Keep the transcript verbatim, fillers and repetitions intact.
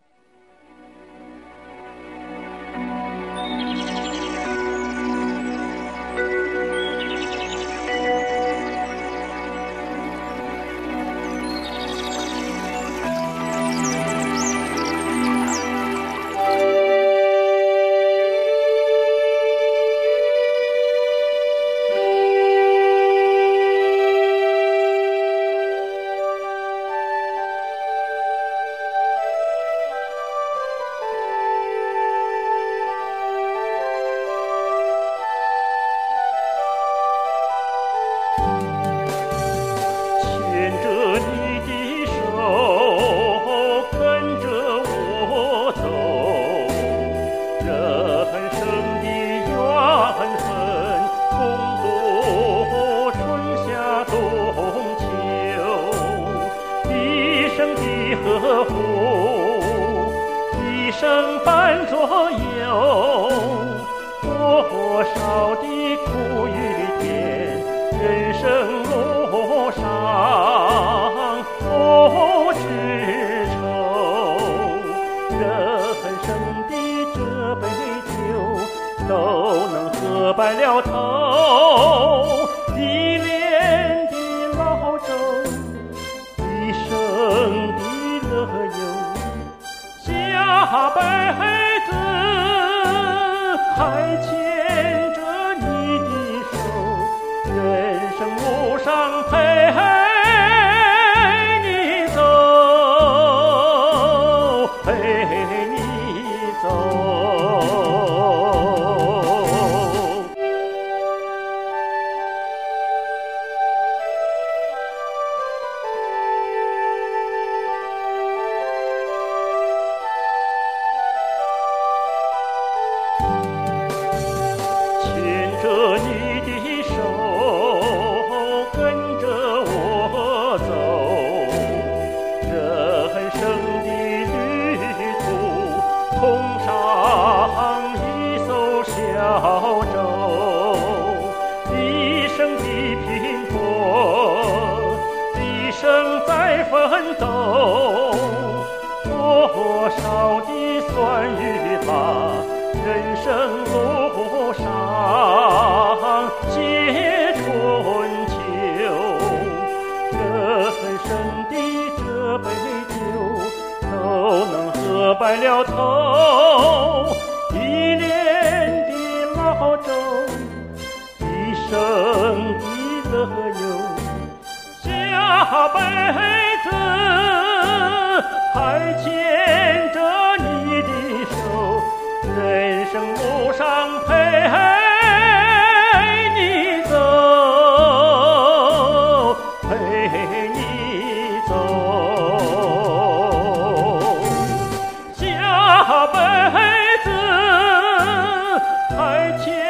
呵护，一生伴左右，多少的苦与甜，人生路上不知愁。人生的这杯酒，都能喝白了头。一帘的老舟，一生的乐游，下辈子还牵着你的手，人生路上陪你走，陪你走。牵着你的手，跟着我走，人生的旅途，同上一艘小舟。一生的拼搏，一生在奋斗，多少的酸与辣，人生路上写春秋。人生的这杯酒，都能喝白了头。一帘的老舟，一生的乐游，下辈子还牵着你的手，人生路上陪你走，陪你走。下辈子还牵